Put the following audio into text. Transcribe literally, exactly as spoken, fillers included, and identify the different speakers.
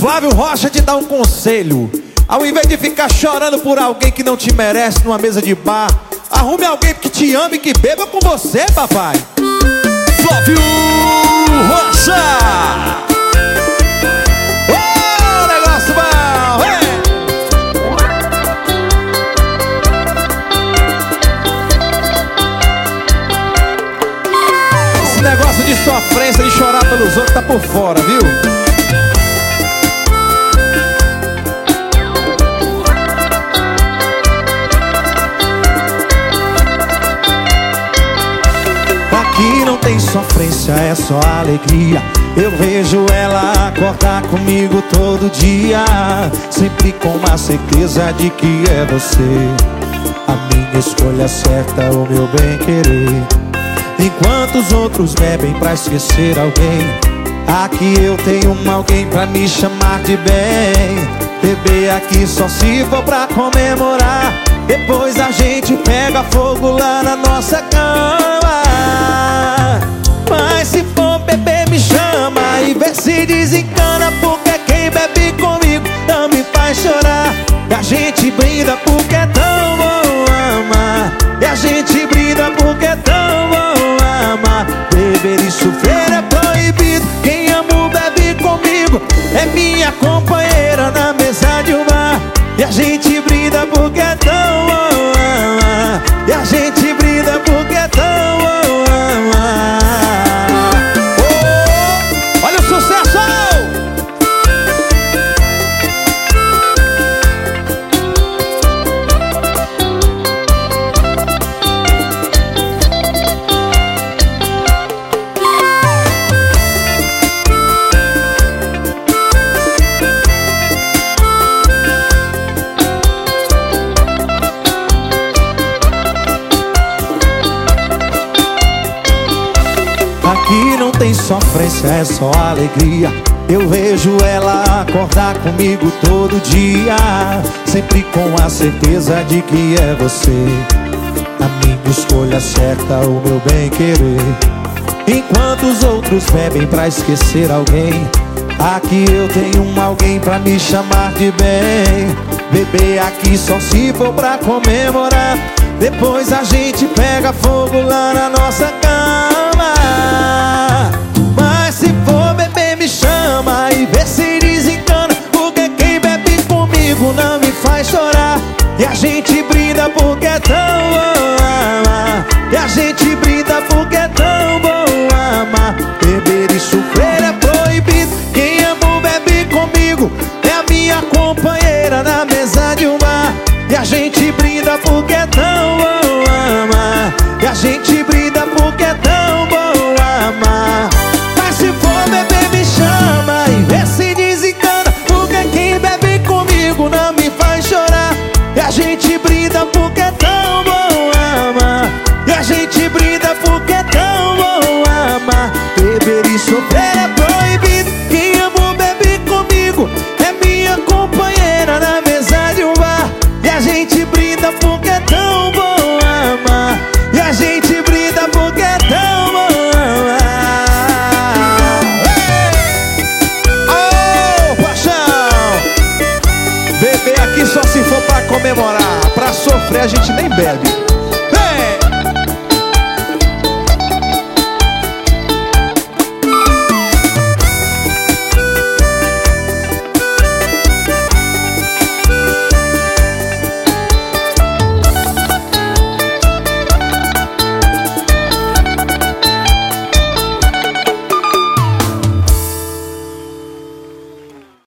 Speaker 1: Flávio Rocha te dá um conselho: ao invés de ficar chorando por alguém que não te merece numa mesa de bar, arrume alguém que te ame e que beba com você, papai.
Speaker 2: Flávio Rocha!
Speaker 1: Ô, negócio bom, é. Esse negócio de sofrência, de chorar pelos outros, tá por fora, viu? Aqui não tem sofrência, é só alegria. Eu vejo ela acordar comigo todo dia, sempre com a certeza de que é você a minha escolha certa, o meu bem-querer. Enquanto os outros bebem pra esquecer alguém, aqui eu tenho um alguém pra me chamar de bem. Beber aqui só se for pra comemorar, depois a gente pega fogo lá na nossa cama. Mas se for beber me chama e vê se desencana, porque quem bebe comigo não me faz chorar. E a gente brinda porque é tão bom amar, e a gente brinda porque é tão bom amar. Beber e sofrer é proibido, quem ama bebe comigo é minha companheira na mesa de um bar. E a gente brinda porque é tão bom amar, e a gente brinda porque é tão bom amar. Oh, olha o sucesso! Aqui não tem sofrência, é só alegria. Eu vejo ela acordar comigo todo dia, sempre com a certeza de que é você a minha escolha certa, o meu bem-querer. Enquanto os outros bebem pra esquecer alguém, aqui eu tenho um alguém pra me chamar de bem. Beber aqui só se for pra comemorar, depois a gente pega fogo lá na nossa cama. Mas se for beber me chama e vê se desencana, porque quem bebe comigo não me faz chorar. E a gente brinda porque é tão bom amar, e a gente brinda porque é tão bom amar. Beber e sofrer é proibido, quem ama bebe comigo é a minha companheira na mesa de um bar. E a gente brinda porque é tão bom amar, e a gente brinda porque é tão bom amar. Mas se for beber me chama e vê se desencana, porque quem bebe comigo não me faz chorar. E a gente brinda porque é tão bom amar, e a gente brinda porque é tão bom amar. Beber e sofrer é proibido, quem ama bebe comigo é minha companheira na mesa de um bar. E a gente brinda porque é tão bom amar, e a gente brinda porque é tão bom amar. Ô, paixão! Beber aqui só se for pra comemorar, pra sofrer a gente nem bebe.